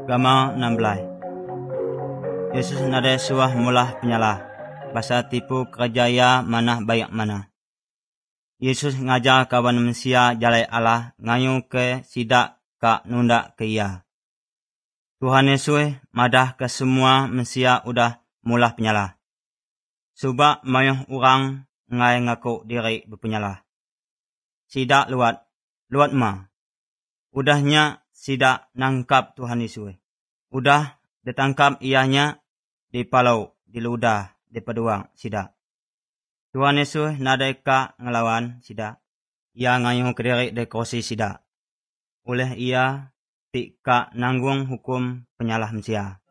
Gamau 16. Yesus nade suah mulah penyalah, basa tipu kerjaya manah bayak mana. Yesus ngajar kawan manusia jalai Allah ngayu ke sidak ka nunda ke ia. Tuhan Yesus madah ke semua manusia udah mulah penyalah. Subak mayuh orang ngai ngaku diri berpenyalah. Sidak luat ma. Udahnya sidak nangkap Tuhan Yesus. Udah ditangkap ianya di palau, di ludah, di peduang sidak. Tuhan Yesus nadeka ngelawan sidak. Ia ngayuh kediri di kursi sidak. Oleh ia tika nanggung hukum penyalah manusia.